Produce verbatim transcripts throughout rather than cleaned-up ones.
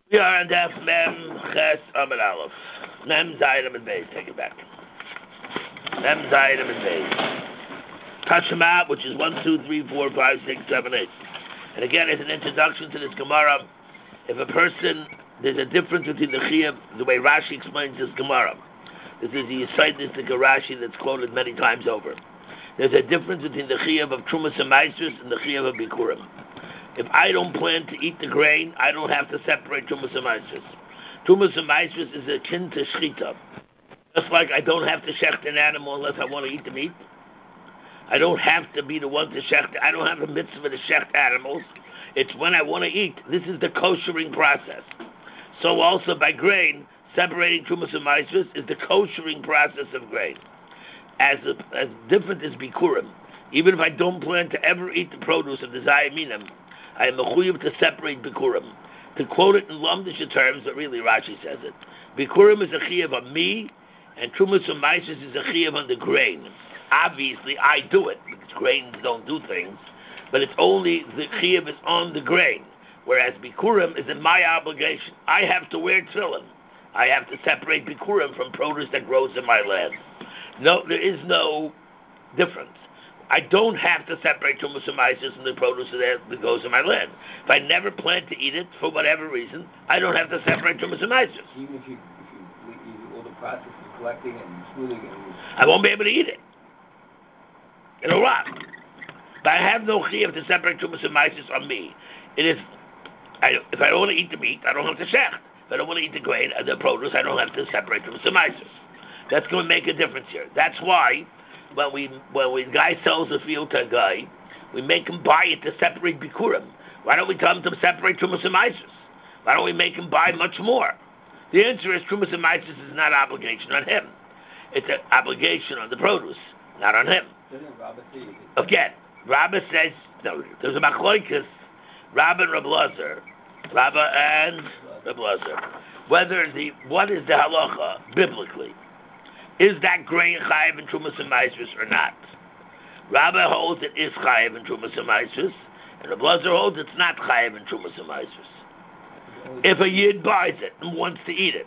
We are on Daf Mem Ches Amid Aleph. Mem Zayin Amid Beis. Take it back. Mem Zayin Amid Beis. Tashema, which is one, two, three, four, five, six, seven, eight. And again, as an introduction to this Gemara, if a person, there's a difference between the Chiyuv, the way Rashi explains this Gemara. This is the Yisaitistic Rashi that's quoted many times over. There's a difference between the Chiyuv of Trumas and Maasros and the Chiyuv of Bikurim. If I don't plan to eat the grain, I don't have to separate Trumas and Maasros. Trumas and Maasros is akin to Shechita. Just like I don't have to shecht an animal unless I want to eat the meat. I don't have to be the one to shecht. I don't have a mitzvah to shecht animals. It's when I want to eat. This is the koshering process. So also by grain, separating Trumas and Maasros is the koshering process of grain. As, a, as different as Bikurim. Even if I don't plan to ever eat the produce of the Zayaminim, I am mechuyev to separate Bikurim. To quote it in Lamdisha terms, but really Rashi says it. Bikurim is a chiyuv on me, and Trumas and Maasros is a chiyuv on the grain. Obviously, I do it, because grains don't do things, but it's only the chiyuv is on the grain, whereas Bikurim is in my obligation. I have to wear tefillin. I have to separate Bikurim from produce that grows in my land. No, there is no difference. I don't have to separate Trumas and Maasros from the produce that goes in my land. If I never plan to eat it, for whatever reason, I don't have to separate Trumas and Maasros. Even if you, if you, you all the process of collecting and smoothing it. I won't be able to eat it. It'll rot. But I have no chiyuv to separate Trumas and Maasros on me. It is, I, if I don't want to eat the meat, I don't have to shecht. If I don't want to eat the grain, the produce, I don't have to separate Trumas and Maasros. That's going to make a difference here. That's why when we when we guy sells a field to a guy, we make him buy it to separate Bikurim. Why don't we tell him to separate Trumas and Maasros? Why don't we make him buy much more? The answer is Trumas and Maasros is not an obligation on him. It's an obligation on the produce, not on him. Again, Rabba says, no, there's a machloikas, Rabba and Reb Lazar, Rabba and Reb Lazar. Whether the, what is the halacha, biblically? Is that grain chayiv in Trumas and Maasros or not? Rabba holds it is chayiv in Trumas and Maasros, and Reb Lazar holds it's not chayiv in Trumas and Maasros. If a yid buys it and wants to eat it,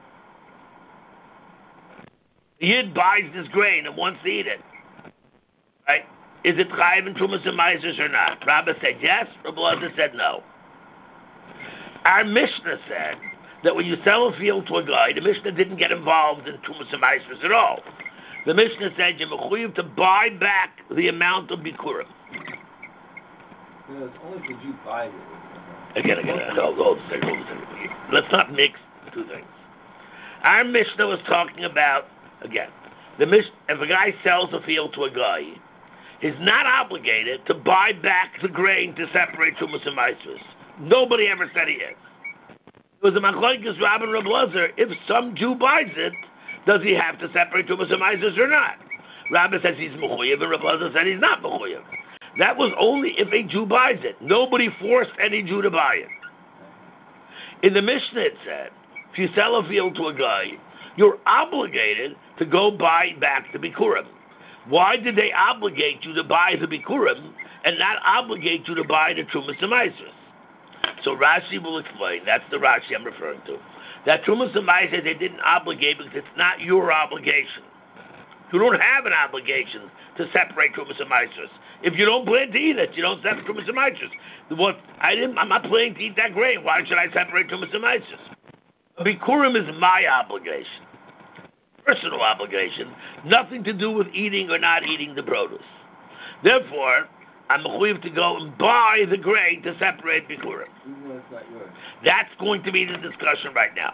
the yid buys this grain and wants to eat it, right? Is it chayiv in Trumas and Maasros or not? Rabba said yes, Reb Lazar said no. Our Mishnah said that when you sell a field to a guy, the Mishnah didn't get involved in Trumas and Maasros at all. The Mishnah said you're mechuyev to buy back the amount of Bikurim. You know, it's only because you buy it. Again, again, hold, hold a second, hold a second. Let's not mix the two things. Our Mishnah was talking about, again, the Mishnah, if a guy sells a field to a guy, he's not obligated to buy back the grain to separate Trumas and Maasros. Nobody ever said he is. It was a machlokes Rabba and Reb Lazar. If some Jew buys it, does he have to separate Trumas and Maasros or not? Rabba says he's mechuyev, and Reb Lazar said he's not mechuyev. That was only if a Jew buys it. Nobody forced any Jew to buy it. In the Mishnah it said, if you sell a field to a guy, you're obligated to go buy back the Bikurim. Why did they obligate you to buy the Bikurim and not obligate you to buy the Trumas and Maasros? So Rashi will explain, that's the Rashi I'm referring to, that Trumas and Maasros they didn't obligate because it's not your obligation. You don't have an obligation to separate Trumas and Maasros. If you don't plan to eat it, you don't separate Trumas and Maasros. What I didn't, I'm not planning to eat that grain. Why should I separate Trumas and Maasros? Bikurim is my obligation, personal obligation, nothing to do with eating or not eating the produce. Therefore, I'm mechuyev to go and buy the grain to separate Bikurim. That's going to be the discussion right now.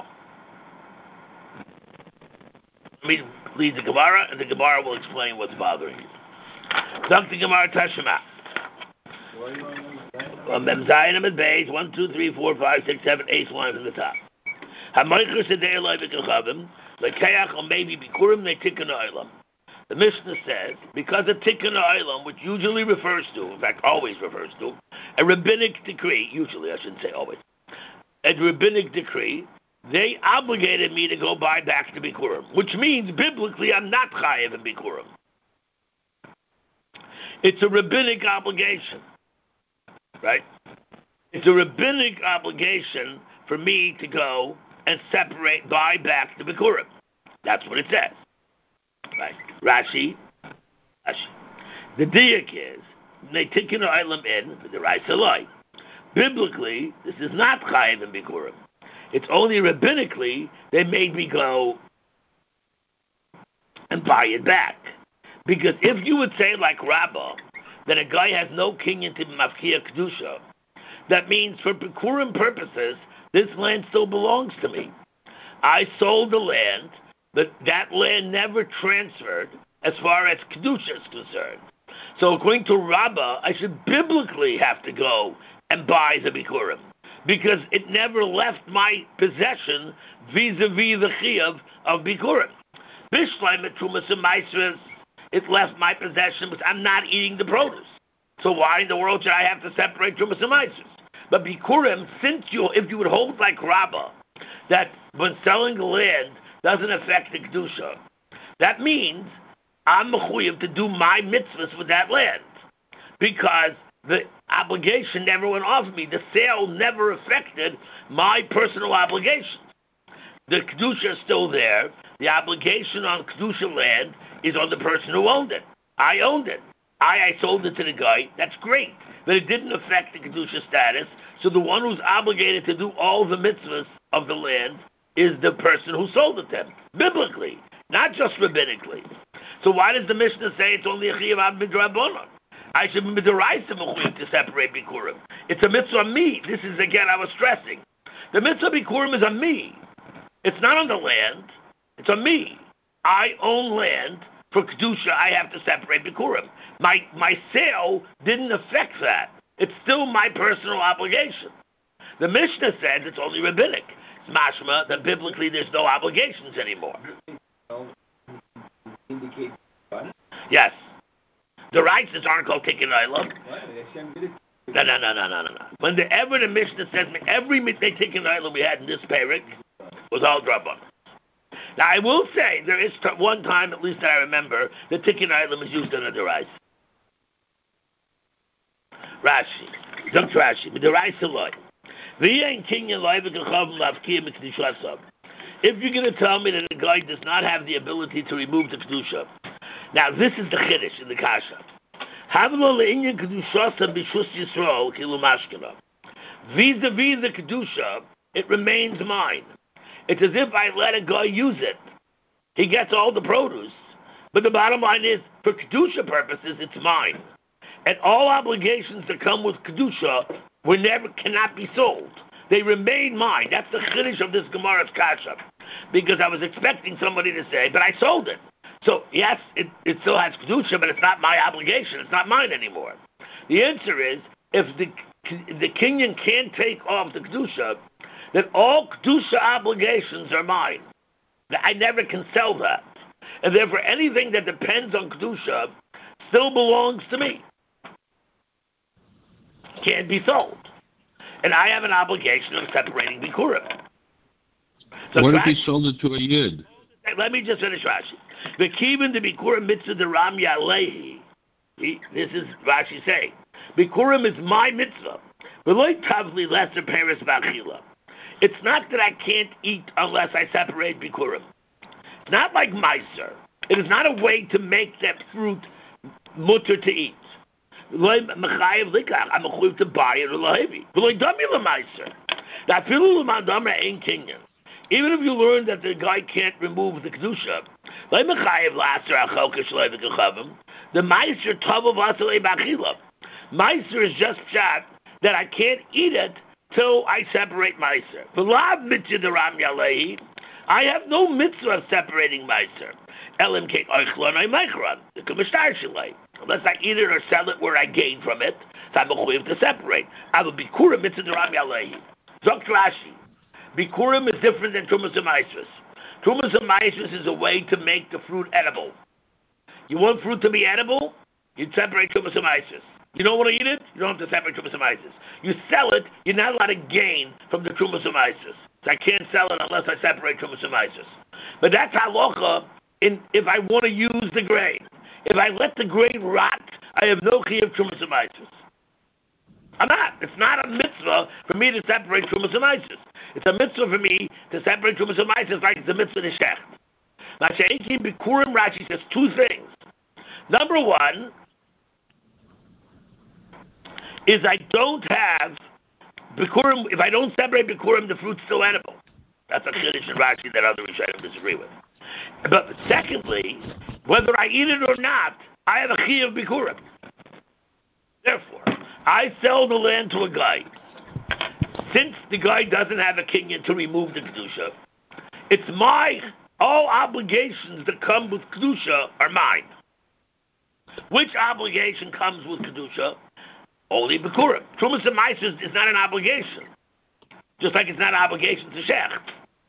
Let me lead the Gemara, and the Gemara will explain what's bothering you. Doctor Gemara Tashema. Mem Zayin Amid Beis, one, two, three, four, five, six, seven, eight line from the top. Hamoichus Sedei Eloi V'Kechavim, Lekeach or maybe Bikurim Ne'Tikkun Olam. The Mishnah says, because a Tikkun Olam, which usually refers to, in fact always refers to, a rabbinic decree, usually I shouldn't say always, a rabbinic decree, they obligated me to go buy back the Bikurim, which means biblically I'm not chayiv in Bikurim. It's a rabbinic obligation, right? It's a rabbinic obligation for me to go and separate, buy back the Bikurim. That's what it says. Right. Rashi, Rashi. The diak is, they take an island in, the Raisalai. Biblically, this is not Chayiv and Bikurim. It's only rabbinically they made me go and buy it back. Because if you would say like Rabbah, that a guy has no kinyan to Mafkia Kedusha, that means for Bikurim purposes, this land still belongs to me. I sold the land, but that land never transferred as far as Kedusha is concerned. So according to Rabbah, I should biblically have to go and buy the Bikurim, because it never left my possession vis-a-vis the Chiyav of Bikurim. Bishleim at Trumas and Maisras, it left my possession, but I'm not eating the produce. So why in the world should I have to separate Trumas and Maisras? But Bikurim, since you, if you would hold like Rabbah, that when selling the land doesn't affect the Kedusha, that means I'm mechuyev to do my mitzvahs with that land, because the obligation never went off me. The sale never affected my personal obligations. The Kedusha is still there. The obligation on Kedusha land is on the person who owned it. I owned it. I, I sold it to the guy. That's great. But it didn't affect the Kedusha status. So the one who's obligated to do all the mitzvahs of the land is the person who sold it to him. Biblically, not just rabbinically. So why does the Mishnah say it's only a Chiyav Ad Midrabanan? I should be midaraisa mechuyev to separate Bikurim. It's a mitzvah on me. This is, again, I was stressing. The mitzvah Bikurim is on me. It's not on the land. It's on me. I own land. For Kedusha, I have to separate Bikurim. My my sale didn't affect that. It's still my personal obligation. The Mishnah says it's only rabbinic. It's mashma that biblically there's no obligations anymore. Yes. The rights aren't called tikkun olam. No, no, no, no, no, no. Whenever the Mishnah says every tikkun olam we had in this parak was all drabban. Now I will say there is t- one time at least that I remember the tikkun olam is used in a derais. Rashi, Zok Rashi, the derais alone. If you're going to tell me that a guy does not have the ability to remove the kedusha, now this is the chiddush in the kasha. Vis-a-vis the kedusha, it remains mine. It's as if I let a guy use it. He gets all the produce, but the bottom line is, for kedusha purposes, it's mine. And all obligations that come with kedusha were never cannot be sold. They remain mine. That's the chiddush of this Gemara's kasha. Because I was expecting somebody to say, but I sold it. So, yes, it, it still has kedusha, but it's not my obligation. It's not mine anymore. The answer is, if the the kinyan can't take off the kedusha, then all kedusha obligations are mine. I never can sell that. And therefore, anything that depends on kedusha still belongs to me. Can't be sold. And I have an obligation of separating Bikurim. So what Rashi, if he sold it to a Yid? Let me just finish Rashi. The Kivin the Bikurim mitzvah the Ram Yalehi. This is Rashi saying. Bikurim is my mitzvah. It's not that I can't eat unless I separate Bikurim. It's not like Meiser. It is not a way to make that fruit mutter to eat. I'm a to buy it or even if you learn that the guy can't remove the kedusha, the meiser tov meiser is just shot that I can't eat it till I separate meiser. I have no mitzvah of separating meiser. Unless I eat it or sell it where I gain from it, so I'm mechuyev to separate. I have a bikurim mitzvah deram yalehi. Zok Rashi. Bikurim is different than Trumas and Maisras. Trumas and Maisras is a way to make the fruit edible. You want fruit to be edible? You separate Trumas and Maisras. You don't want to eat it? You don't have to separate Trumas and Maisras. You sell it, you're not allowed to gain from the Trumas and Maisras. So I can't sell it unless I separate Trumas and Maisras. But that's halacha in if I want to use the grain. If I let the grain rot, I have no chiyuv Trumas and Maisras. I'm not. It's not a mitzvah for me to separate Trumas and Isis. It's a mitzvah for me to separate Trumas and Isis like it's a mitzvah to Shecht. Masha'ekin Bikurim, Rashi says two things. Number one is I don't have Bikurim, if I don't separate Bikurim, the fruit's still edible. That's a Chiddush in Rashi that other Rishonim disagree with. But secondly, whether I eat it or not, I have a Chi of Bikurim. Therefore, I sell the land to a guy. Since the guy doesn't have a kinyan to remove the Kedusha, it's my, all obligations that come with Kedusha are mine. Which obligation comes with Kedusha? Only Bikurim. Trumas and Maises is not an obligation. Just like it's not an obligation to Shecht.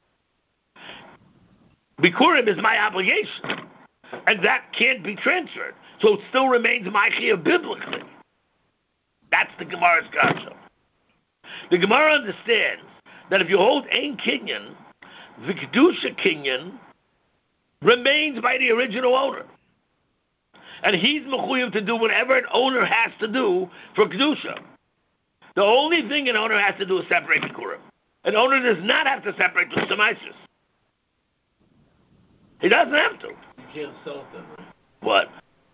Bikurim is my obligation. And that can't be transferred. So it still remains my chiyuv biblically. That's the Gemara's kasha. The Gemara understands that if you hold ein kinyan, the Kedusha kinyan remains by the original owner. And he's mechuyev to do whatever an owner has to do for Kedusha. The only thing an owner has to do is separate Bikurim. An owner does not have to separate the Samaisis. He doesn't have to. You can't sell them, right? What?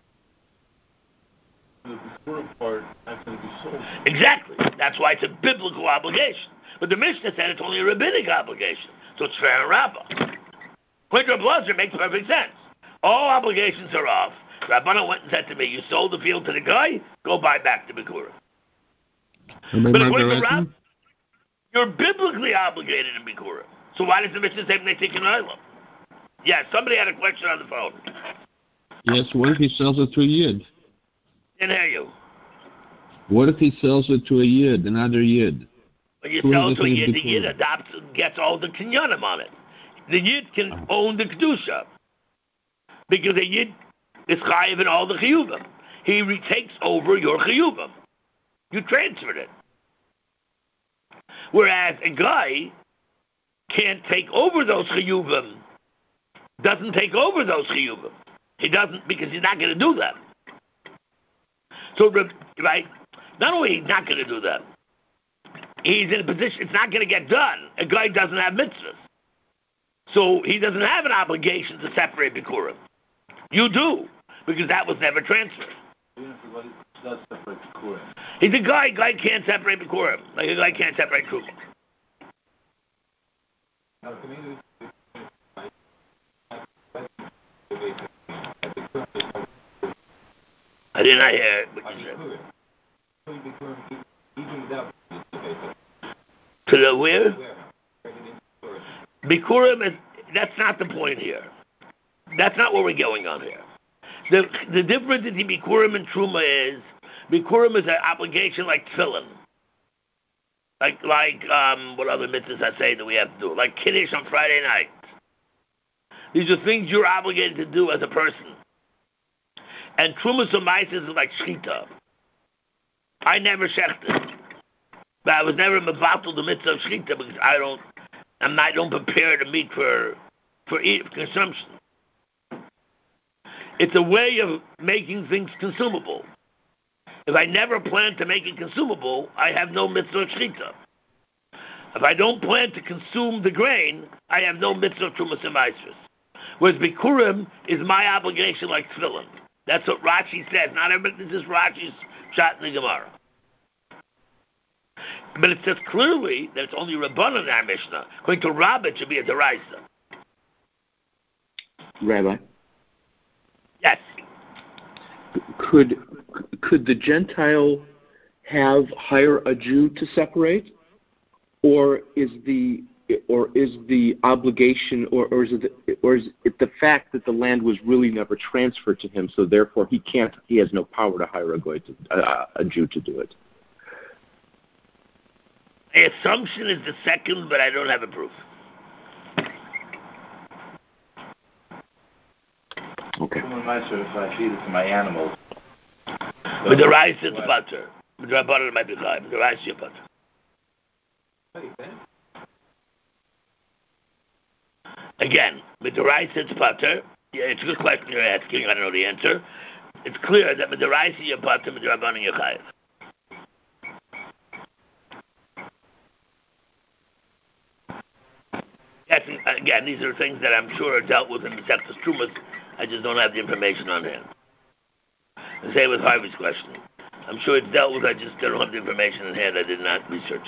The Bikurim part has to be sold. Exactly. That's why it's a biblical obligation. But the Mishnah said it's only a rabbinic obligation. So it's fair and rabbah. Quinter Blazer makes perfect sense. All obligations are off. Rabbana went and said to me, you sold the field to the guy, go buy back the Bikurim. But according to Rab, you're biblically obligated in Bikurim. So why does the Mishnah say they take an island? Yeah, somebody had a question on the phone. Yes, what if he sells it to a Yid? Didn't hear you. What if he sells it to a Yid, another Yid? When you sell it to a Yid, the Yid adopts and gets all the kinyanim on it. The Yid can own the Kedusha. Because the Yid is chayiv in all the chiyuvim. He retakes over your chiyuvim. You transferred it. Whereas a guy can't take over those chiyuvim. Doesn't take over those chiyuvim. He doesn't, because he's not going to do that. So, right, not only he's not going to do that, he's in a position, it's not going to get done. A guy doesn't have mitzvahs. So he doesn't have an obligation to separate Bikurim. You do, because that was never transferred. Even if the guy does separate Bikurim. He's a guy, guy can't separate Bikurim. Like a guy can't separate Truma. I did not hear what you said. To the where? Bikurim is, that's not the point here. That's not what we're going on here. The the difference between Bikurim and Truma is, Bikurim is an obligation like tefillin. Like, like um, what other mitzvahs I say that we have to do? Like Kiddush on Friday night. These are things you're obligated to do as a person. And Trumas and Maises is like Shechita. I never shechted. But I was never mevatel the mitzvah of Shechita because I don't, I'm not, I don't prepare the meat for, for, eat, for consumption. It's a way of making things consumable. If I never plan to make it consumable, I have no mitzvah of Shechita. If I don't plan to consume the grain, I have no mitzvah of Trumas and Maises. Whereas Bikurim is my obligation like tefillin. That's what Rashi says. Not everybody, this is Rashi's shot in the Gemara. But it says clearly that it's only Rabbanan in our Mishnah. According to Rabbah, it should be a Deraisa. Rabbi? Yes. Could could the Gentile have hire a Jew to separate, or is the or is the obligation, or, or is it the, or is it the fact that the land was really never transferred to him, so therefore he can't, he has no power to hire a goy to, uh, a Jew to do it? My assumption is the second, but I don't have a proof. Okay. Someone might sort of if I feed it to my animals. With the rice, it's butter. With the butter, it might be high. With the rice, it's butter. Again, with the rice, it's butter. Yeah, it's a good question you're asking. I don't know the answer. It's clear that with the rice, you're butter, with the rabbanon, you're chayiv. That's, again, these are things that I'm sure are dealt with in the Sechtas Trumas. I just don't have the information on hand. The same with Harvey's question. I'm sure it's dealt with, I just don't have the information in hand. I did not research.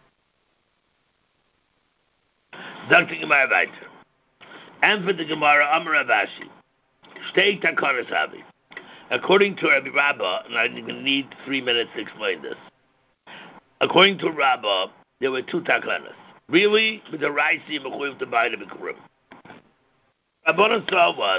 Doctor Gemara weiter. And for the Gemara, Amar Avashi. Shtei Takanas Havi. According to Rabbi Rabbah, and I need three minutes to explain this. According to Rabbah, there were two takanas. Really, with the Raisi Mechuyev to buy the Bikurim. Rabbanan saw was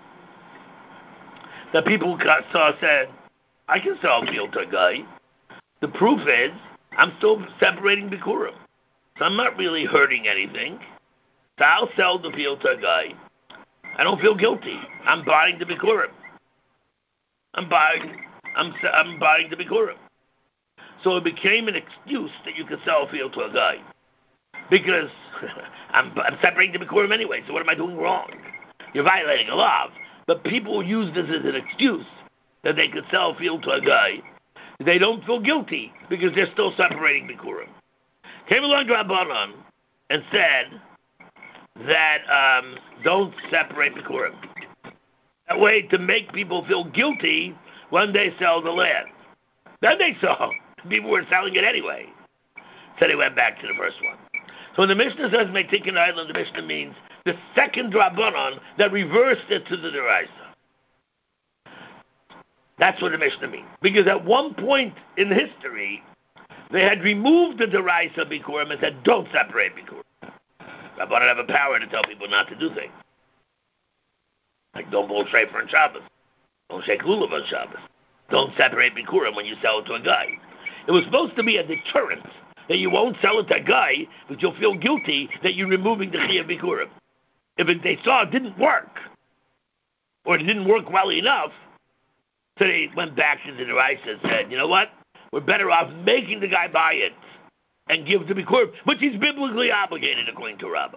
that people saw said, I can sell a field to a guy. The proof is, I'm still separating Bikurim. So I'm not really hurting anything. So I'll sell the field to a guy. I don't feel guilty. I'm buying the Bikurim. I'm buying, I'm, I'm buying the Bikurim. So it became an excuse that you could sell a field to a guy. Because I'm, I'm separating the Bikurim anyway, so what am I doing wrong? You're violating a law. But people use this as an excuse that they could sell a field to a guy. They don't feel guilty because they're still separating Bikurim. Came along to Rabbanan and said that um, don't separate Bikurim. That way to make people feel guilty when they sell the land. Then they saw people were selling it anyway. So they went back to the first one. So when the Mishnah says Meitikin Island, the Mishnah means the second Rabbanon that reversed it to the Deraisa. That's what the Mishnah means. Because at one point in history, they had removed the Deraisa Bikurim and said, don't separate Bikurim. Rabbanon have a power to tell people not to do things. Like don't bowl shayfer on Shabbos. Don't shake lulav on Shabbos. Don't separate Bikurim when you sell it to a guy. It was supposed to be a deterrent that you won't sell it to a guy, but you'll feel guilty that you're removing the Chiyuv Bikurim. If it, they saw it didn't work, or it didn't work well enough, so they went back to the Deraisa and said, you know what? We're better off making the guy buy it and give the Bikurim, which he's biblically obligated according to Rabbah.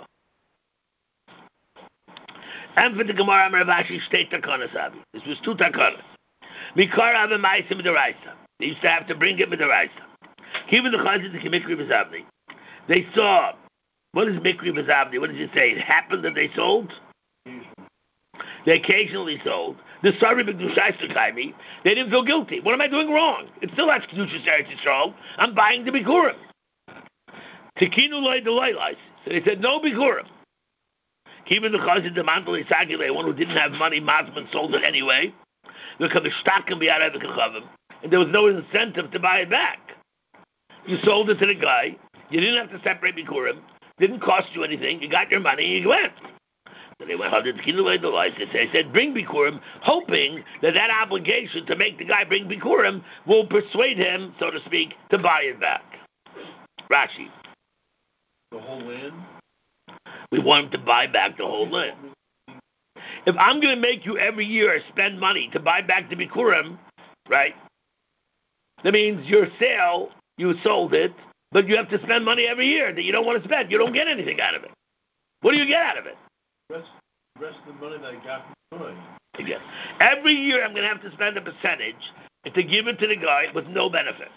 And for the Gemara, Rav state takanas abi. This was two takanas. Mikar ave ma'asim Deraisa. They used to have to bring it with Deraisa. Even the chazit the mikri b'zavni. They saw. What is mikri b'zavni? What does it say? It happened that they sold. They occasionally sold. The sorry b'kedushas tekaimi. They didn't feel guilty. What am I doing wrong? It still has kedushas Eretz Yisrael. I'm buying the bikurim. Tekinu loy deloylais. So they said no bikurim. Even the chazit the mantle isagile, one who didn't have money, Masman sold it anyway. Because the stock can be out of the kachavim, and there was no incentive to buy it back. You sold it to the guy. You didn't have to separate bikurim. Didn't cost you anything. You got your money. You went. So they went hundred kilos the license. They said bring bikurim, hoping that that obligation to make the guy bring bikurim will persuade him, so to speak, to buy it back. Rashi. The whole land. We want him to buy back the whole land. If I'm going to make you every year spend money to buy back the bikurim, right? That means your sale, you sold it, but you have to spend money every year that you don't want to spend. You don't get anything out of it. What do you get out of it? The rest, the rest of the money that I got from the guy. Yes. Every year I'm going to have to spend a percentage to give it to the guy with no benefit.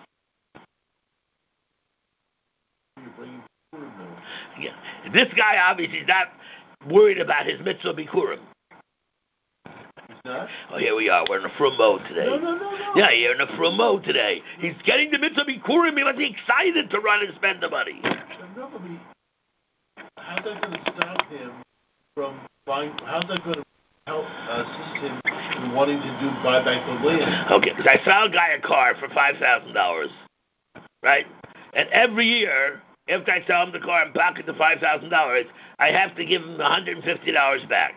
You're bringing bikurim now. Yeah. This guy obviously is not worried about his mitzvah bikurim. Not? Oh, here we are. We're in a frum mode today. No, no, no, no. Yeah, you're in a frum mode today. He's getting the mitzvah bikurim. He must be excited to run and spend the money. No, but he, how's that going to stop him from buying? How's that going to help assist him in wanting to do buy back the land? Okay, because I sell a guy a car for five thousand dollars, right? And every year, after I sell him the car and pocket the five thousand dollars, I have to give him one hundred fifty dollars back.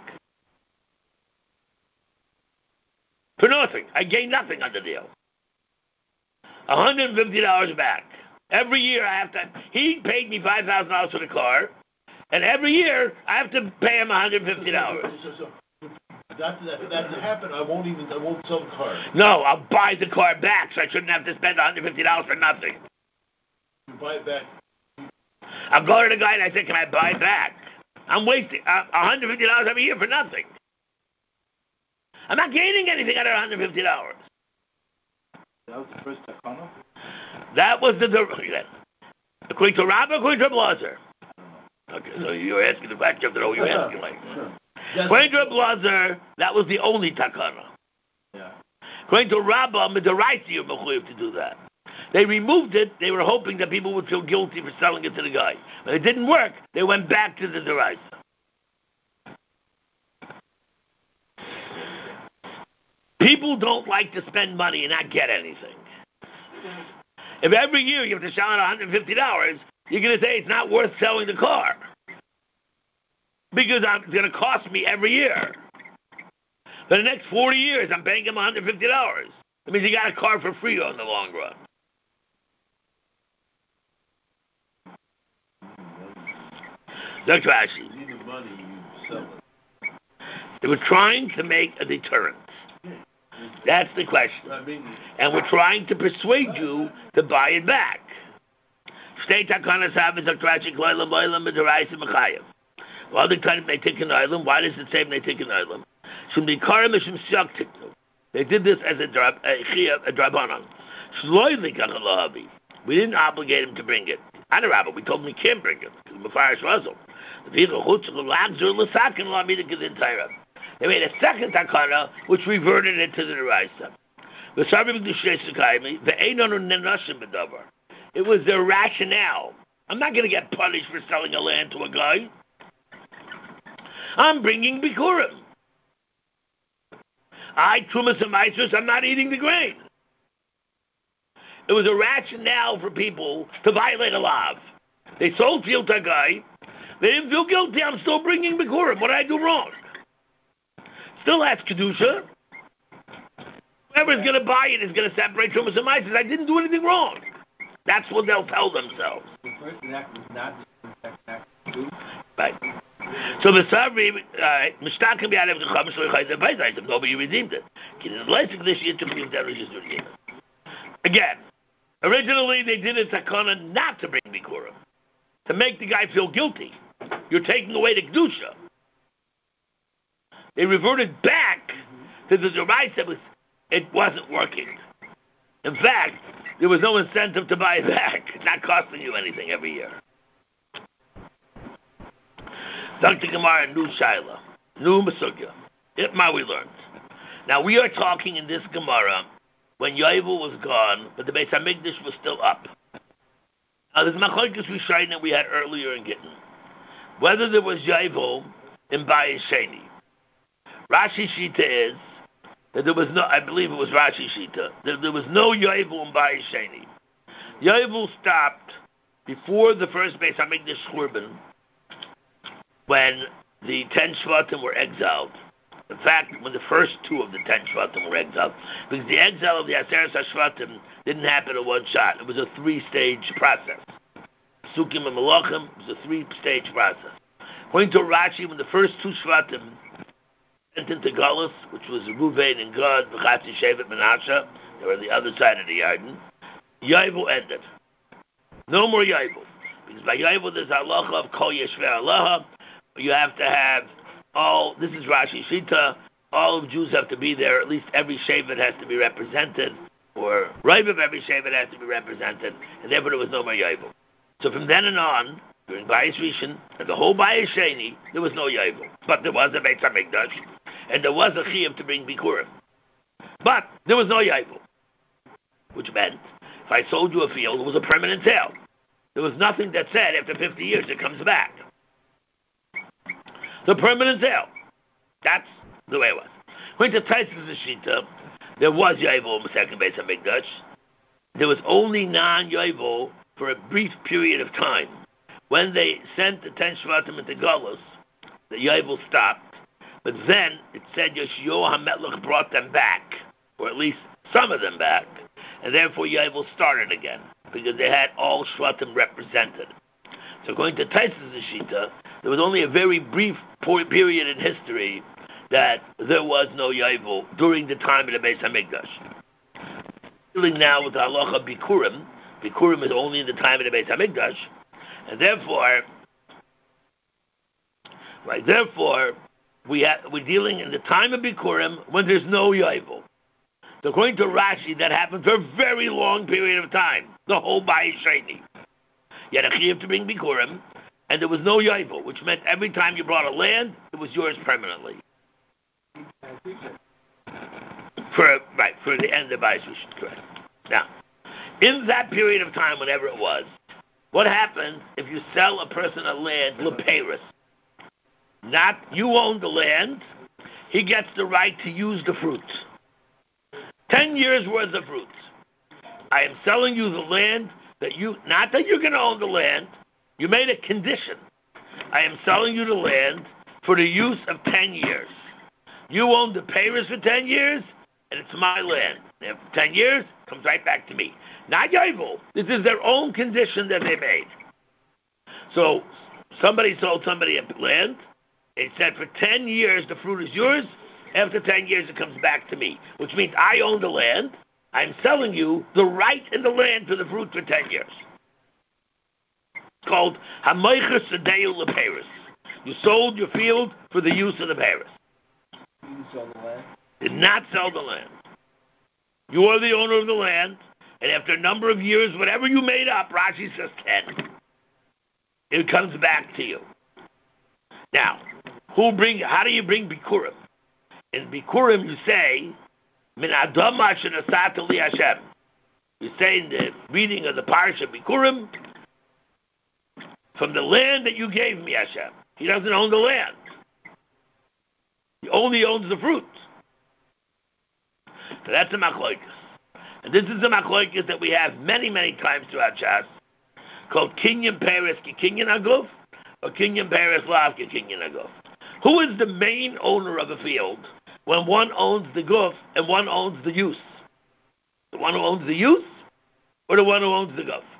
For nothing. I gain nothing on the deal. one hundred fifty dollars back. Every year I have to, he paid me five thousand dollars for the car, and every year I have to pay him one hundred fifty dollars. So, so, so, that, that, that to happen, I won't even, I won't sell the car. No, I'll buy the car back, so I shouldn't have to spend one hundred fifty dollars for nothing. You buy it back. I'll go to the guy and I say, can I buy it back? I'm wasting uh, one hundred fifty dollars every year for nothing. I'm not gaining anything out of one hundred fifty dollars. That was the first takana? That was the... According to Rabbah, according to Blazer. Okay. Okay, so you're asking the question, you have to know what you're asking. Like. Sure. According to Reb Lazar, that was the only takana. Yeah. According to Rabbah, Midaraisi, you're mechuyev to do that. They removed it. They were hoping that people would feel guilty for selling it to the guy. But it didn't work. They went back to the Deraisa. People don't like to spend money and not get anything. If every year you have to sell it one hundred fifty dollars, you're going to say it's not worth selling the car. Because it's going to cost me every year. For the next forty years, I'm paying him one hundred fifty dollars. That means you got a car for free on the long run. That's Rashi. You need the money, you sell it. They were trying to make a deterrent. That's the question. I mean, And we're trying to persuade you to buy it back. State Takanas have is a tragic loyal loyal midaraisa mechayev. Well, the time they take an island. Why does it say they take an island? Shum dikara mishum shaktiknu. They did this as a drab a chiyah a drabanan. Shloili kachalahavi. We didn't obligate him to bring it. Adarabba, we told him he can't bring it. Mefarish Razel. The vehicle chutzul lagzur l'sakin la'amida kedin taira. They made a second takana, which reverted it to the Deraisa. It was their rationale. I'm not going to get punished for selling a land to a guy. I'm bringing Bikurim. I, Trumas and Maestros, I'm not eating the grain. It was a rationale for people to violate a law. They sold field to a guy. They didn't feel guilty. I'm still bringing Bikurim. What did I do wrong? Still has Kedusha. Whoever's going to buy it is going to separate Trumas and Maestros. I didn't do anything wrong. That's what they'll tell themselves. The first act was not the second act too. Right. So the Sabri, Mishtak can be out of the Chamas Loichai, nobody redeemed it. Again, originally they did a takana not to bring Bikurim, to make the guy feel guilty. You're taking away the Kedusha. They reverted back to the Deraisa that was, it wasn't working. In fact, there was no incentive to buy it back. It's not costing you anything every year. Doctor Gemara, new Shaila, new Masugya. Itma we learned. Now we are talking in this Gemara when Yovel was gone, but the Beis Hamikdash was still up. Now there's Machlokes Rishonim that we had earlier in Gittin. Whether there was Yovel in Bayis Sheni. Rashi Shita is that there was no, I believe it was Rashi Shita, that there was no Yovel in Bayis Sheni. Yovel stopped before the first Beis Hamikdash Churban when the ten Shvatim were exiled. In fact, when the first two of the ten Shvatim were exiled, because the exile of the Aseret HaShvatim didn't happen in one shot. It was a three-stage process. Psukim and Malachim was a three-stage process. According to Rashi, when the first two Shvatim went into Galus, which was Ruvain and Gad, V'chatzi Shevet Menashe, they were on the other side of the Yarden, Yovel ended. No more Yovel. Because by Yovel there's halacha of Kol Yeshvei Aleha. You have to have all, this is Rashi Shita, all of Jews have to be there, at least every Shevet has to be represented, or Rav of every Shevet has to be represented, and therefore there was no more Yovel. So from then and on, during Bayis Rishon, and the whole Bayis Sheni, there was no Yovel. But there was a Beit HaMikdash, and there was a Chiyuv to bring Bikurim. But there was no Yovel, which meant, if I sold you a field, it was a permanent sale. There was nothing that said after fifty years it comes back. The permanent sale. That's the way it was. When the Tais of the Shita, there was Yovel in the second Beit HaMikdash. There was only non-Yovel for a brief period of time. When they sent the ten Shvatim into Galus, the Yovel stopped. But then it said Yoshua HaMelech brought them back, or at least some of them back, and therefore Yovel started again, because they had all Shvatim represented. So according to Tais of the Shita, there was only a very brief period in history that there was no Yovel during the time of the Beis HaMikdash. Dealing now with the halacha Bikurim, Bikurim is only in the time of the Beis HaMikdash, and therefore, right, therefore, we have, we're dealing in the time of Bikurim when there's no Yovel. So according to Rashi, that happened for a very long period of time, the whole Bayis Sheni. You had a chiyuv to bring Bikurim, and there was no yovel, which meant every time you brought a land, it was yours permanently. For right for the end of Ice, correct. Now, in that period of time, whenever it was, what happens if you sell a person a land, leperis? Not you own the land, he gets the right to use the fruits. Ten years worth of fruits. I am selling you the land that you, not that you're going to own the land, you made a condition. I am selling you the land for the use of ten years. You own the payers for ten years, and it's my land. And for ten years, it comes right back to me. Not yovel. This is their own condition that they made. So somebody sold somebody a land. It said for ten years the fruit is yours. After ten years it comes back to me, which means I own the land. I'm selling you the right in the land for the fruit for ten years. It's called Hamoicher Sedeu Leperis. You sold your field for the use of the Paris. You didn't sell the land? Did not sell the land. You are the owner of the land, and after a number of years, whatever you made up, Rashi says ten. It comes back to you. Now, who bring? How do you bring Bikurim? In Bikurim, you say, Min Adama Shenasata Li Hashem. You say in the reading of the Parsha Bikurim, from the land that you gave me, Hashem. He doesn't own the land. He only owns the fruit. So that's a machloikas. And this is a machloikas that we have many, many times throughout Shas, called Kinyan Peres Ki Kinyan Aguf, or Kinyan Peres Lav Ki Kinyan Aguf. Who is the main owner of a field when one owns the guf and one owns the use? The one who owns the use or the one who owns the guf?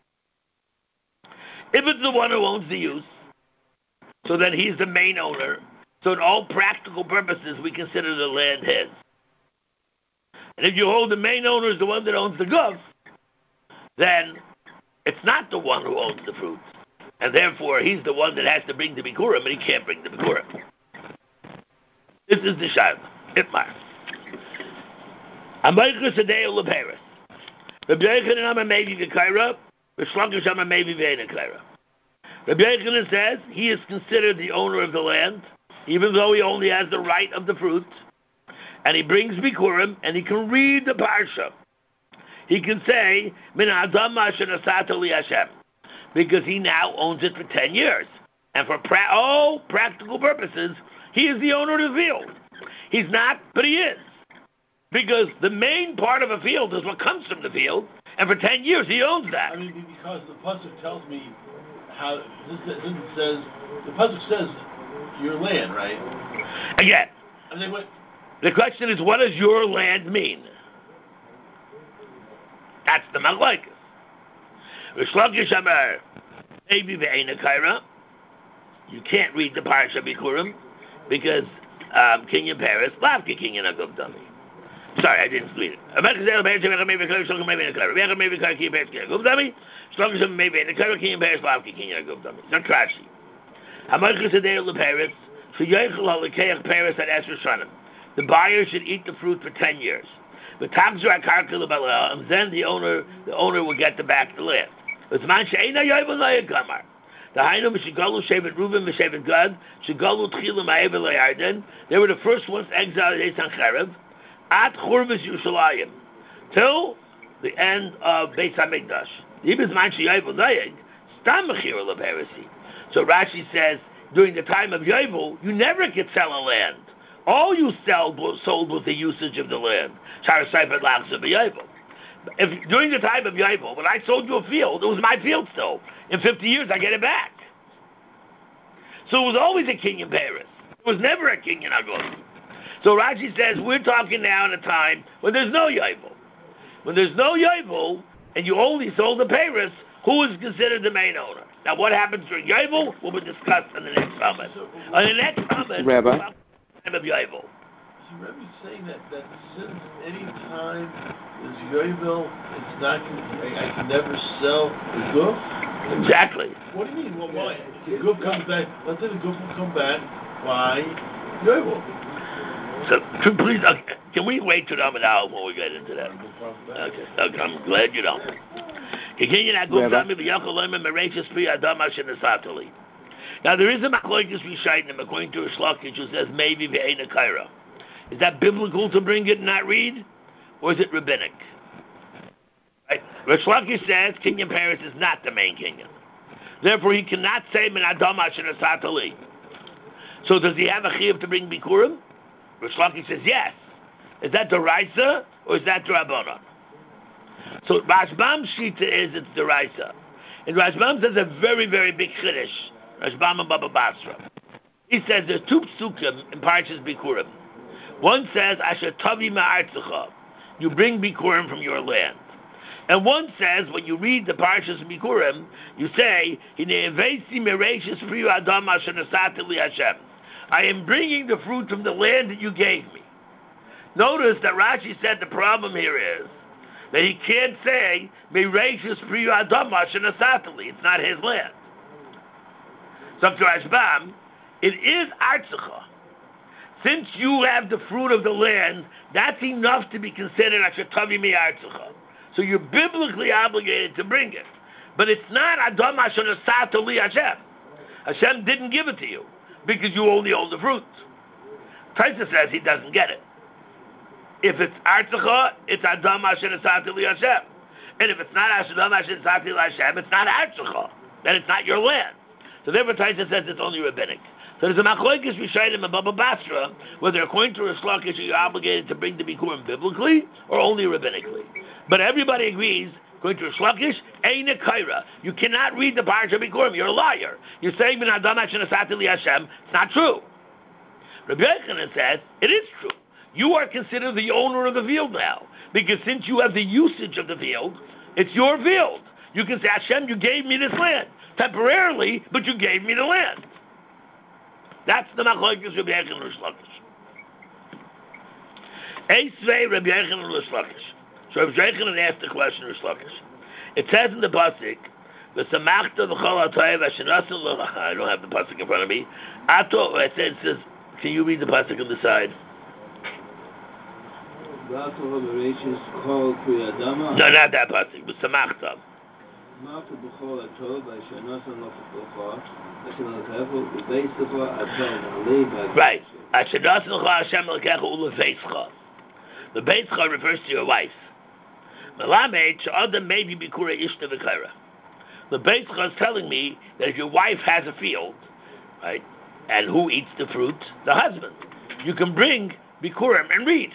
If it's the one who owns the use, so then he's the main owner. So in all practical purposes, we consider the land his. And if you hold the main owner is the one that owns the guf, then it's not the one who owns the fruit. And therefore, he's the one that has to bring the Bikurim, and he can't bring the Bikurim. This is the Shaila. Itmar. Amaychus Adeo Leperis. Rabbi Yochanan Amar Mevi V'Kaira, V'Shlokish Amar Mevi V'Eina Kaira. Rabbi Yochanan says he is considered the owner of the land, even though he only has the right of the fruit, and he brings Bikurim, and he can read the Parsha. He can say, Min Adam Asher Nasata Li Hashem, because he now owns it for ten years. And for pra- all practical purposes, he is the owner of the field. He's not, but he is. Because the main part of a field is what comes from the field, and for ten years he owns that. I mean, because the pasuk tells me how this, this says the pasuk says your land, right? Again, and they went, the question is, what does your land mean? That's the machlokes. V'shlokish Amar Mevi V'Eina Kaira. You can't read the Parsha Bikurim because um, Kinyan Paris, Lavka Kinyan Aguf Dami. Sorry, I didn't read it. Not Rashi. The buyer should eat the fruit for ten years. And then the owner the owner will get the back the land. They were the first ones exiled at Sancherev at Churvus Yerushalayim till the end of Beis Hamikdash. So Rashi says during the time of Yovel, you never could sell a land. All you sell sold was the usage of the land. If during the time of Yovel, when I sold you a field, it was my field still. In fifty years, I get it back. So it was always a king in Paris. It was never a king in Agos. So Rashi says we're talking now in a time when there's no Yovel. When there's no Yovel, and you only sold the Paris, who is considered the main owner? Now, what happens during Yovel will be discussed in the next comment. On the next comment, Rabbi? time of Yovel. So Rebbe's saying that, that since any time there's Yovel, it's not, I, I can never sell the goof? Exactly. What do you mean? Well, why? The goof comes back, let's say the goof will come back by Yovel. So, please, okay, can we wait to the now before we get into that? Okay, okay, I'm glad you don't. Now there is a machlokes Rishayim according to Rish Lakish who says maybe ve'eina kaira. Is that biblical to bring it and not read, or is it rabbinic? Right? Rish Lakish says kinyan Paris is not the main kinyan. Therefore, he cannot say min adam asher nasatali. So does he have a chiyuv to bring bikurim? Rish Lakish says yes. Is that deraisa or is that drabanan? So Rashbam's shita is it's deraisa. And Rashbam says a very, very big chiddush. Rashbam and Baba Basra. He says there's two psukim in Parshas Bikurim. One says asher tavi ma'artzecha. You bring bikurim from your land. And one says when you read the Parshas Bikurim, you say hinevesi mereishis priyu adam asher nasati li Hashem. I am bringing the fruit from the land that you gave me. Notice that Rashi said the problem here is that he can't say mereishis priyu adam asher nasati li. It's not his land. So to Rashbam, it is artzecha. Since you have the fruit of the land, that's enough to be considered asher tavi me'artzecha. So you're biblically obligated to bring it. But it's not Adam Asher Nasata Li Hashem. Hashem didn't give it to you because you only own the fruit. Taisa says he doesn't get it. If it's Artzecha, it's Adam Asher Nasata Li Hashem. And if it's not Adam Asher Nasata Li Hashem, it's not Artzecha. Then it's not your land. So therefore Taisa says it's only rabbinic. So there's a machlokes Rishayim and Baba Basra, whether according to Rish Lakish you're obligated to bring the bikurim biblically or only rabbinically. But everybody agrees, according to Rish Lakish, eina kaira. You cannot read the Parsha Bikurim. You're a liar. You're saying ben adam asher nasati li Hashem. It's not true. Rabbi Yochanan says it is true. You are considered the owner of the field now, because since you have the usage of the field, it's your field. You can say, Hashem, you gave me this land temporarily, but you gave me the land. That's the machlokes Rabbi Yochanan and Rish Lakish. Eisvei Rabbi Yochanan and Rish Lakish. So Rabbi Yochanan asked the question Rish Lakish. It says in the pasuk, "V'samachta v'chol ha'toyev ashenasan lo." I don't have the pasuk in front of me. Ato, it says, it says, can you read the pasuk on the side? No, not that pasuk. V'samachta. Right. The Beischa refers to your wife. The Beischa is telling me that if your wife has a field, right, and who eats the fruit? The husband. You can bring Bikurim and read.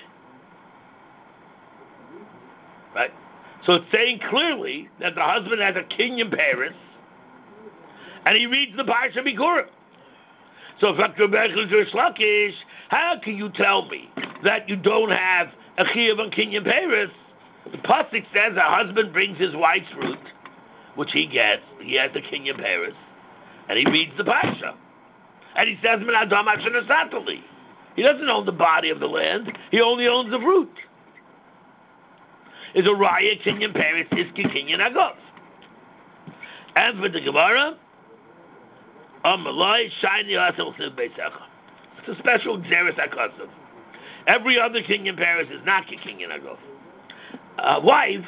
Right? So it's saying clearly that the husband has a kinyan Paris, and he reads the Parsha Bikurim. So if Doctor Rish Lakish, how can you tell me that you don't have a chiyuv on kinyan Paris? The pasuk says a husband brings his wife's fruit, which he gets. He has the kinyan Paris, and he reads the Parsha, and he says, "Min adam asher nasata li." He doesn't own the body of the land; he only owns the fruit. Is a raya kinyan Paris is kinyan agov. And for the Gemara, Amalai shiny hasel beisecha. It's a special xeris akasav. Every other kinyan Paris is not kinyan agov. A wife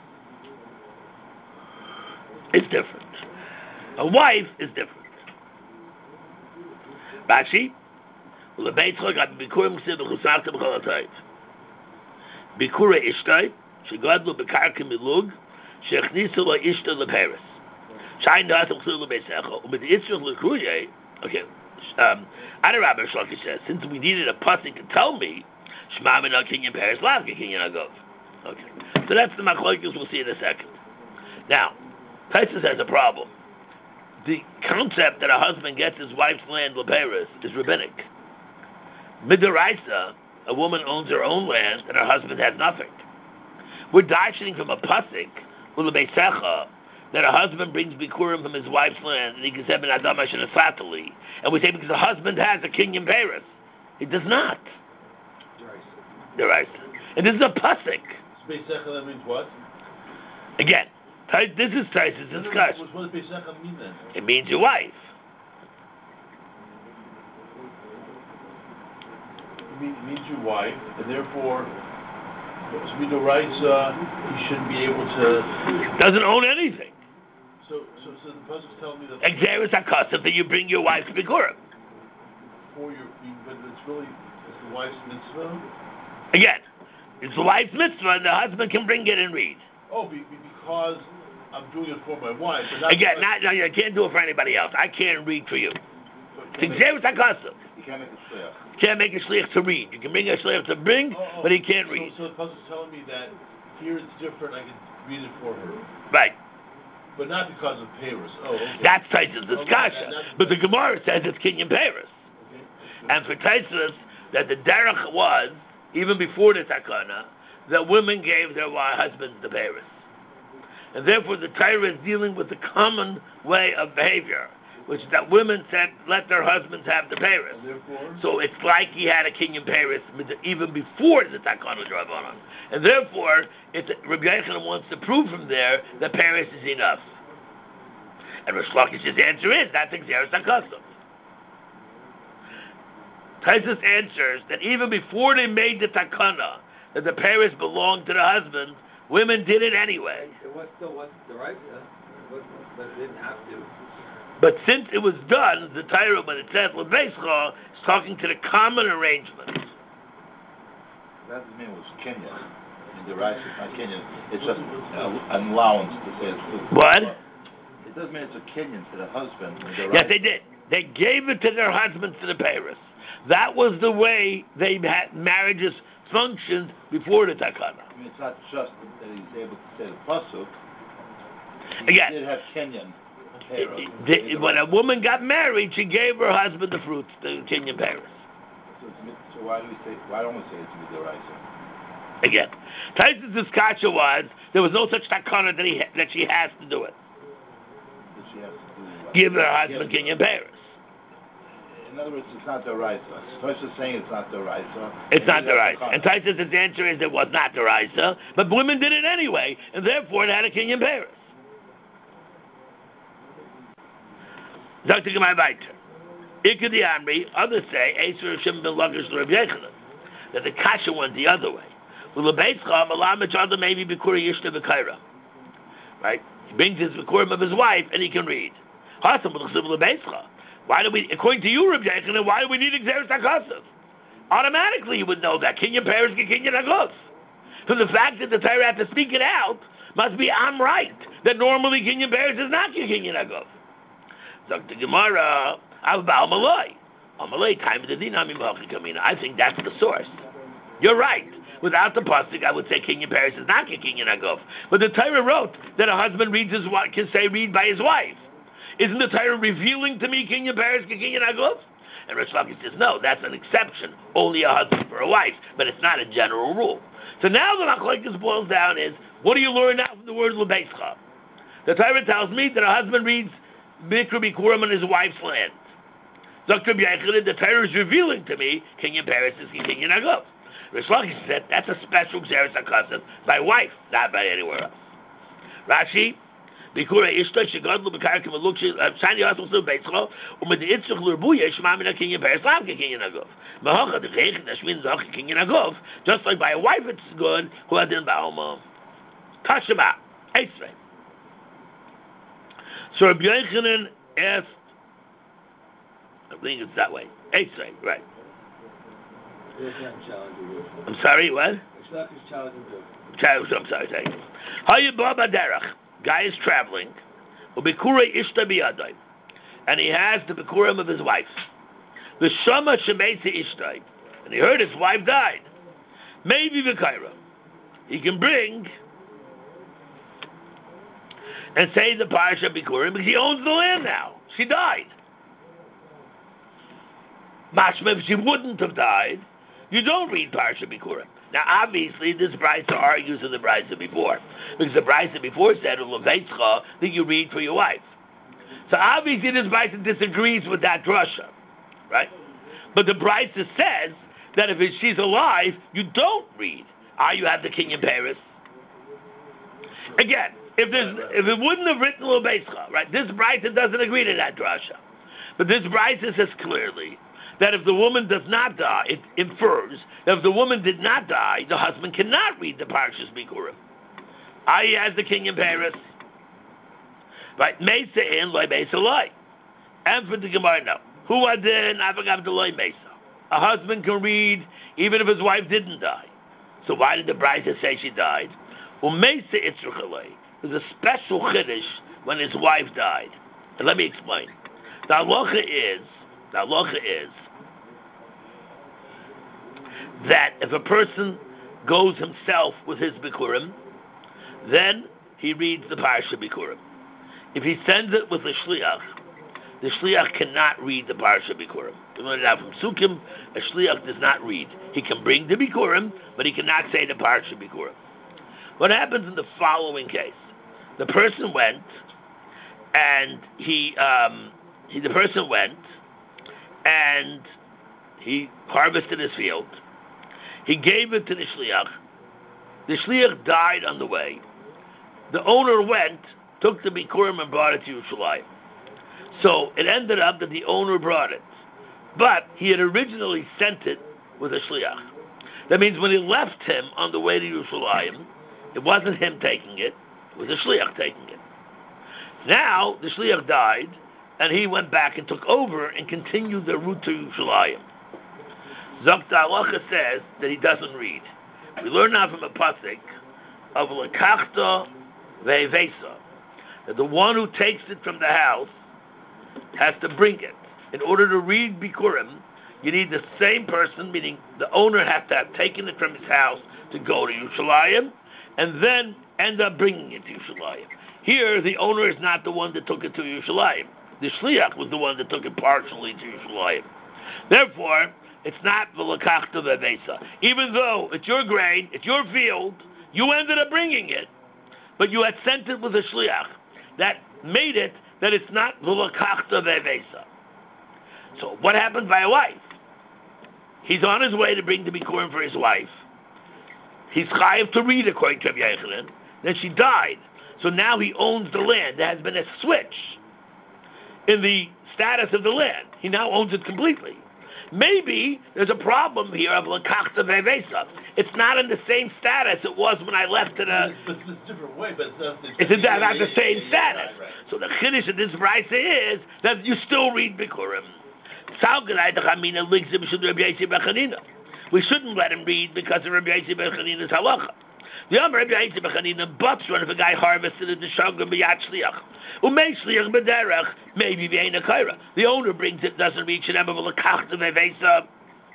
is different. A wife is different. Bashi, well, the Beit Chok had bikurim ksiv v'chusarta b'chol ha'tayv. Bikura ishtay. שגדלו בקרקע מילוג, שהכניסו לו אשתו לפרס. שיין דעתם חזרו לבייסך, ומתייצרו לקרויה, okay, um, Adarabba Rish Lakish says, since we needed a pasuk to tell me, Shema min kinyan Paris, lav kinyan agov. Okay, so that's the machlokes we'll see in a second. Now, Taisus has a problem. The concept that a husband gets his wife's land leperis is rabbinic. Midoraisa, a woman owns her own land and her husband has nothing. We're darshaning from a pasuk, ulabeisecha, that a husband brings bikurim from his wife's land, and he can say ben adam asher nasata li, and we say because the husband has a kinyan Paris. He does not. Deraisa. And this is a pasuk. Beisecha, that means what? Again, this is Taisus discussion. What does beisecha mean then? It means your wife. It means your wife, and therefore, Midoraisa, he shouldn't be able to. Doesn't own anything. So, so, so the pasuk's telling me that Exeris HaKasav, that you bring your wife to Bikurim. before you're being, but it's really it's the wife's mitzvah. Again, it's the wife's mitzvah, and the husband can bring it and read. Oh, be, be, because I'm doing it for my wife. But not Again, because, not, no, I can't do it for anybody else. I can't read for you. so It's Exeris HaKasav. You can't make a shliach. You can't make a shliach to read. You can bring a shliach to bring, oh, oh, but he can't so, read. So the pasuk's telling me that here it's different. I can read it for her, Right. but not because of Paris. Oh, okay. That's Taisus' Oh, discussion. that- But the Gemara says it's Kinyan Paris. Okay. And for Taisus, that the derech was, even before the takana, that women gave their wi- husbands the Paris. And therefore the Torah is dealing with the common way of behavior, which is that women said, let their husbands have the Paris. And therefore, So it's like he had a Kinyan Paris even before the takana Drabanan. And therefore, it's, Rabbi Yochanan wants to prove from there that Paris is enough. And Rish Lakish's answer is, that's Exeris HaKasav. Taisus answers that even before they made the takana, that the Paris belonged to the husband, women did it anyway. It was still wasn't the right, huh? It wasn't, but it didn't have to. But since it was done, the Torah, when it says Lebeischa, is talking to the common arrangement. That doesn't mean it was Kenyan. In the rice, it's not Kenyan. It's just uh, an allowance to say it's food. What? It doesn't mean it's a Kenyan to the husband. In the Yes, rice. they did. They gave it to their husbands to the Paris. That was the way they had marriages functioned before the takana. I mean, it's not just that he's able to say the pasuk. He Again, did have Kenyan. It- it- the- when a woman got married, she gave her husband the fruits, the Kenyan Paris. So, it's, mid- so why do we say? Why don't we say it's midoraisa? Again, Taisus' kasha was there was no such takana that he that she has to do it. That she has to do what? Give her husband Give- Kenyan Paris. In other words, it's not the raisa. Tosh is saying it's not the raisa. It's not the right. And Taisus' answer is it was not the Raisa, but women did it anyway, and therefore it had a Kenyan Paris. Doctor Gemai Baiter. Ikadi Amri, others say, Eser Hashem ben Lakish Rav Yechanan, that the kasha went the other way. Well, the Beischa, Malam Echada maybe Bikuri Yishta Bekaira. Right? He brings his Bikurim of his wife, and he can read. Hasam B'chsiv LeBeischa. Why do we, according to you, Rav Yechanan, why do we need Exeris HaKasav? Automatically you would know that. Kinyan Paris, Kinyan Agos. From the fact that the Torah had to speak it out, must be I'm right. That normally Kinyan Paris is not Kinyan Agos. Doctor Gemara, Avbal Malay. Amalay, time of the Dinami Kamina. I think that's the source. You're right. Without the pasuk, I would say Kinyan Paris is not Kinyan Agos. But the Torah wrote that a husband reads his wife, can say read by his wife. Isn't the Torah revealing to me Kinyan Paris, Kinyan Agos? And Rish Lakish says, no, that's an exception. Only a husband for a wife. But it's not a general rule. So now the machlokes boils down is, what do you learn now from the word Lebeischa? The Torah tells me that a husband reads Mikra Bikurim on his wife's land. Doctor B'Yechanan, the Torah is revealing to me, Kinyan Paris is Kinyan Agos. Rish Lakish said, that's a special Xeris HaKasav by wife, not by anywhere else. Rashi, Bikura Ishta Shigadlu Bikar Kimaluk Shani Hasul Beischo, or with the Itzuk Lurbuya Shmamina Kinyan Paris Lam Kinyan Agov. Mahocha the Chechen Ashmin Zach Kinyan Agov, just like by a wife it's good, who had in Bauma. Tashima, Esrei. So Rabbi Yochanan asked, I think it's that way. Esrei, right. I'm sorry, what? I'm sorry, thank you. How you Baba Derech? Guy is traveling, ubikure ishta biyadai, and he has the bikurim of his wife. The shama shemeisa ishtai, and he heard his wife died. Maybe v'kaira, he can bring and say the parsha bikurim because he owns the land now. She died. Mashma, if she wouldn't have died, you don't read parsha bikurim. Now, obviously, this Brisa argues with the Brisa before, because the Brisa before said Leveischa that you read for your wife. So obviously, this Brisa disagrees with that drasha, right? But the Brisa says that if she's alive, you don't read. Ah, you have the Kinyan Paris. Again, if there's if it wouldn't have written Leveischa, right? This Brisa doesn't agree to that drasha, but this Brisa says clearly that if the woman does not die, it infers that if the woman did not die, the husband cannot read the Parshas Bikurim. I has the Kinyan Paris. Right? Mesa in, loy mesa loy. And for the Gemara, no. Who adin, avagav loy mesa. A husband can read even if his wife didn't die. So why did the Brisa say she died? Umesa itzruchalei. There's a special chiddush when his wife died. And let me explain. The halacha is, the halacha is that if a person goes himself with his bikurim, then he reads the Parsha Bikurim. If he sends it with a shliach, the shliach cannot read the Parsha Bikurim. We learned it out from Sukkim. A shliach does not read. He can bring the Bikurim, but he cannot say the Parsha Bikurim. What happens in the following case? The person went, and he, um, he the person went, and he harvested his field. He gave it to the shliach. The shliach died on the way. The owner went, took the Bikurim and brought it to Yerushalayim. So it ended up that the owner brought it. But he had originally sent it with a shliach. That means when he left him on the way to Yerushalayim, it wasn't him taking it, it was a shliach taking it. Now, the shliach died, and he went back and took over and continued the route to Yerushalayim. Zok Halacha says that he doesn't read. We learn now from a pasuk of Lekachta Ve'evesa, that the one who takes it from the house has to bring it. In order to read Bikurim, you need the same person, meaning the owner has to have taken it from his house to go to Yerushalayim, and then end up bringing it to Yerushalayim. Here, the owner is not the one that took it to Yerushalayim. The shliach was the one that took it partially to Yerushalayim. Therefore, it's not v'lekachta ve'vesa. Even though it's your grain, it's your field, you ended up bringing it, but you had sent it with a shliach. That made it that it's not v'lekachta ve'vesa. So what happened by a wife? He's on his way to bring the Bikurim for his wife. He's chayav to read according to Rabbi Yochanan. Then she died. So now he owns the land. There has been a switch in the status of the land. He now owns it completely. Maybe there's a problem here of Lekachta Ve'evesa. It's not in the same status it was when I left it. A, it's, it's a different way, but it's not, it's it's not, not the same yeah, status. Right, right. So the chiddush of this brisa is that you still read Bikurim. We shouldn't let him read because of Rabbi Yossi ben Chanina's halacha. The Amar Rabbi Yossi ben Chanina buts one if a guy harvested in the shogrim b'yad shliach. Umei shliach b'derech, maybe v'ein akayra. The owner brings it, doesn't reach it, ever v'lekachta ve'vesa.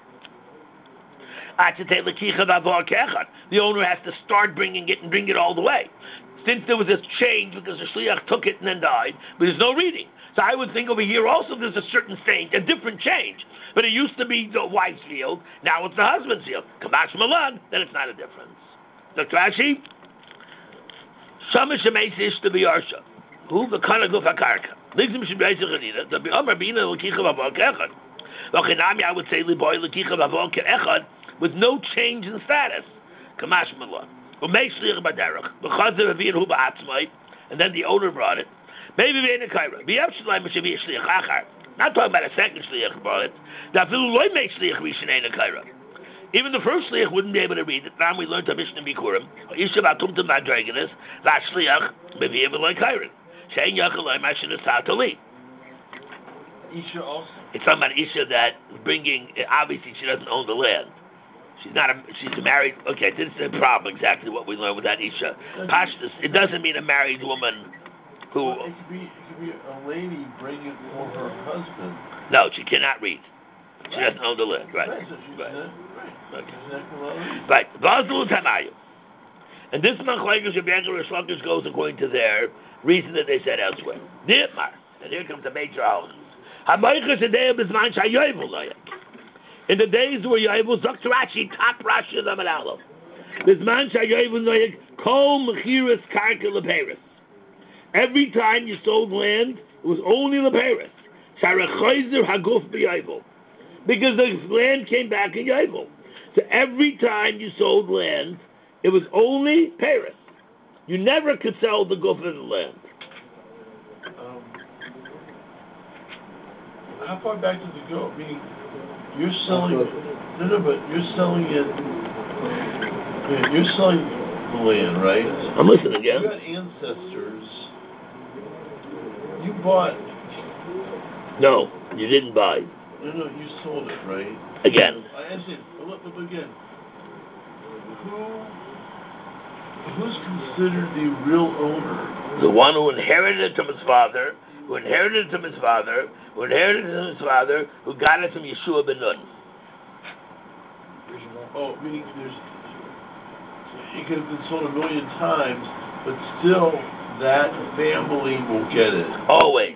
The owner has to start bringing it and bring it all the way. Since there was this change because the shliach took it and then died, but there's no reading. So I would think over here also there's a certain change, a different change. But it used to be the wife's field, now it's the husband's field. Kamash Malan, then it's not a difference. Doctor Rashi, Shamash Shemeisish to be Yarsha. Who the kind of guf hakarka? Lizim Shemeisish Chanina, the Amar Bina Lekicha Vavol Keechad. Lochinami, I would say Liboy Lekicha Vavol Keechad with no change in status. Kamash Malan. Umei Shliach Baderach. B'chazer Avir Hu Ba'atzmai, and then the owner brought it. Maybe we in a kaira. We have shleim should be a shliach achar. Not talking about a second shliach brought it. That will loy make shliach rishon in a kaira. Even the first shliach wouldn't be able to read it. Now we learned to Mishnah Bikurim. Isha batum to madraginus. That shliach maybe even like kaira. Shein yachalay mashin esatali. Isha also. It's talking about Isha that bringing. Obviously, she doesn't own the land. She's not a. She's a married. Okay, this is the problem. Exactly what we learned with that Isha. Pashtus. It doesn't mean a married woman. Who, well, it could be, it could be a lady bringing it for her husband. No, she cannot read. She right. doesn't own the land. Right. Right. So she's right. Not, right. Okay. She's not allowed to read. Right. Vazlu Tanayu. And this Machlekes Rabbi Yankel Rish Lakish goes according to their reason that they said elsewhere. Nitmar. And here comes the major halachas. Hamaychus Adei B'zman Shayovel Loyak. In the days where Yovel Zok Rashi top Rashi Lamed Aleph. B'zman Shayovel Loyak Kol Mechiras Karka Leperis. Every time you sold land, it was only the Paris. Because the land came back in Yovel. So every time you sold land, it was only Paris. You never could sell the guf of the land. Um, how far back does it go? I mean, you're selling, no, no, but you're selling it, you're selling the land, right? I'm listening again. You got ancestors You bought. No, you didn't buy. No, no, you sold it, right? Again. I asked you, look, look again. Who, who's considered the real owner? The one who inherited it from his father, who inherited it from his father, who inherited it from his father, who got it from Yeshua ben Nun. Oh, meaning there's, it could have been sold a million times, but still that family will get it. Always.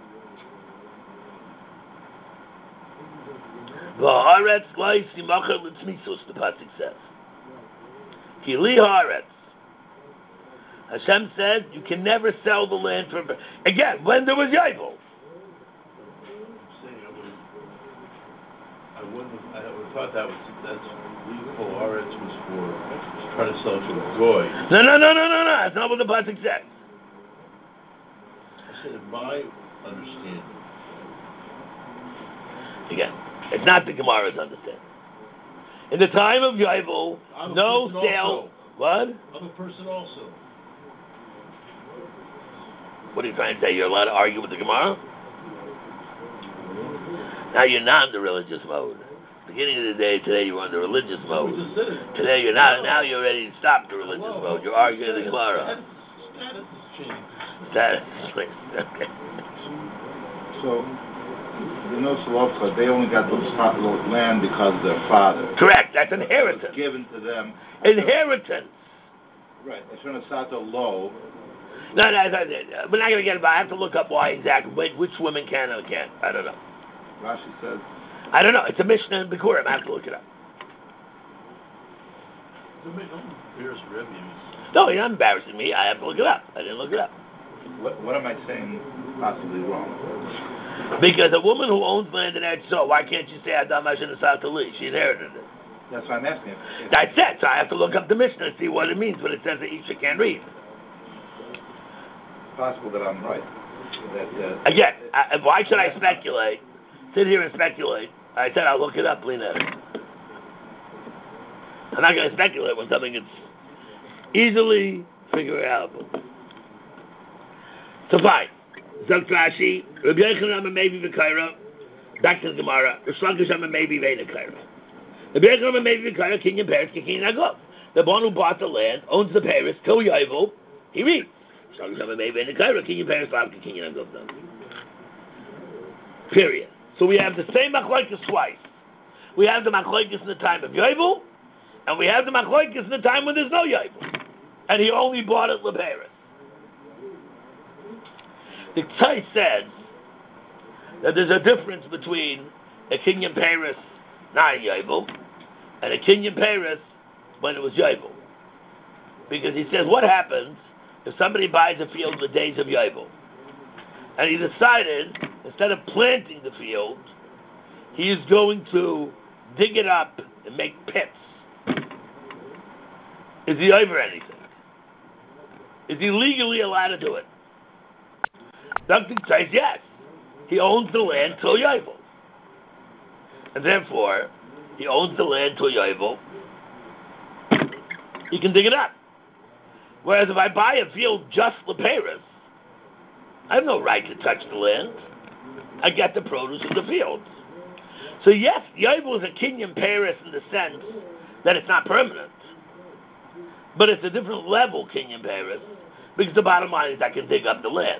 V'haaretz lo yisimachar l'tzmisus, the pasuk says. Ki li haaretz. Hashem said, you can never sell the land for... Again, when there was Yovel. I wouldn't have, I would have thought that was, that's legal. Haaretz was for trying to sell it to a goy. No, no, no, no, no, no. That's not what the pasuk says. I said, in my understanding. Again, it's not the Gemara's understanding. In the time of Yovel, no sale... Also. What? I'm a person also. What are you trying to say? You're allowed to argue with the Gemara? Now you're not in the religious mode. Beginning of the day, today you were in the religious mode. Today you're not. Now you're ready to stop the religious mode. You're arguing the Gemara. Status has changed. Status has changed. Okay. So, the no Solovka, they only got those spot land because of their father. Correct. That's inheritance. It was given to them. Inheritance. Right. It's from a Sato low. No, no, no, no, we're not going to get it. I have to look up why exactly, which women can or can't. I don't know. Rashi says. I don't know. It's a Mishnah in Bikurim. I have to look it up. Don't embarrass Rebbe. No, you're not embarrassing me. I have to look it up. I didn't look it up. What, what am I saying possibly wrong? Because a woman who owns land in Eretz Yisrael, why can't you say Adam Hashem Satali? She inherited it. That's what I'm asking. If, if That's it. So I have to look up the Mishnah and see what it means when it says that Isha can't read. It's possible that I'm right. That, uh, Again, I, why should I speculate? Sit here and speculate. I said I'll look it up, Lena. I'm not going to speculate when something is easily figureable. So fine. Zok Rashi, Rabbi Yochanan maybe v'kaira. Back to the Gemara. Rish Lakish maybe v'kaira. Rabbi Yochanan maybe v'kaira. Kinyan Paris, Kinyan Agov. The one who bought the land owns the Paris till Yovel. He reads. Rish Lakish maybe v'kaira. Kinyan Paris, Lav Kinyan Agov. Period. So we have the same machlokes twice. We have the machlokes in the time of Yovel, and we have the machlokes in the time when there's no Yovel, and he only bought it leParis. The Tzai says that there's a difference between a Kinyan Paris not Yovel and a Kinyan Paris when it was Yovel, because he says what happens if somebody buys a field in the days of Yovel, and he decided instead of planting the field, he is going to dig it up and make pits. Is he over anything? Is he legally allowed to do it? Doctor says yes. He owns the land till Yovel. And therefore, he owns the land till Yovel. He can dig it up. Whereas if I buy a field just leParis, I have no right to touch the land. I get the produce of the fields. So yes, Yovel is a Kinyan Paris in the sense that it's not permanent. But it's a different level Kinyan Paris, because the bottom line is I can dig up the land.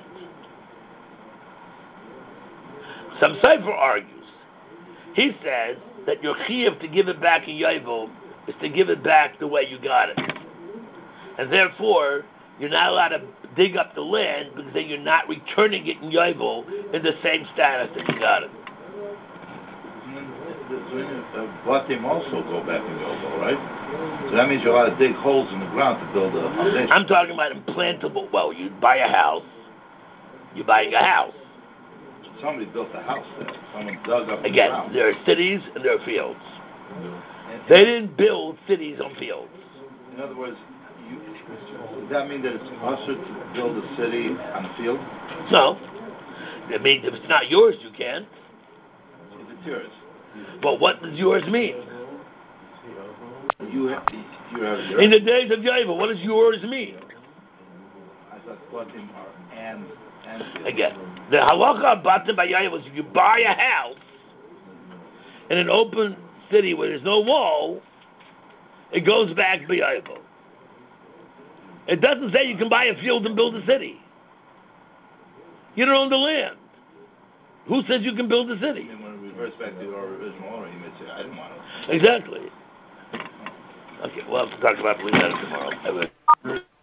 Some Sefer argues. He says that your chiyuv to give it back in Yovel is to give it back the way you got it. And therefore, you're not allowed to dig up the land because then you're not returning it in Yovel in the same status that you got it. But them also go back in Yovel, right? So that means you're allowed to dig holes in the ground to build a foundation. I'm talking about implantable. Well, you buy a house. You're buying a house. Somebody built a house there. Someone dug up Again, the ground. there are cities and there are fields. And, they didn't build cities on fields. In other words, you, does that mean that it's possible to build a city on a field? No. It means if it's not yours, you can't. If it's yours. But what does yours mean? You have, you have yours. In the days of Yovel, what does yours mean? I thought batim and and Again, the halacha of batim b'yayim was if you buy a house in an open city where there's no wall, it goes back b'yayim. It doesn't say you can buy a field and build a city. You don't own the land. Who says you can build a city? And when it reverts back to our original owner, he may say, I didn't want it. Exactly. Okay, we'll have to talk about that tomorrow.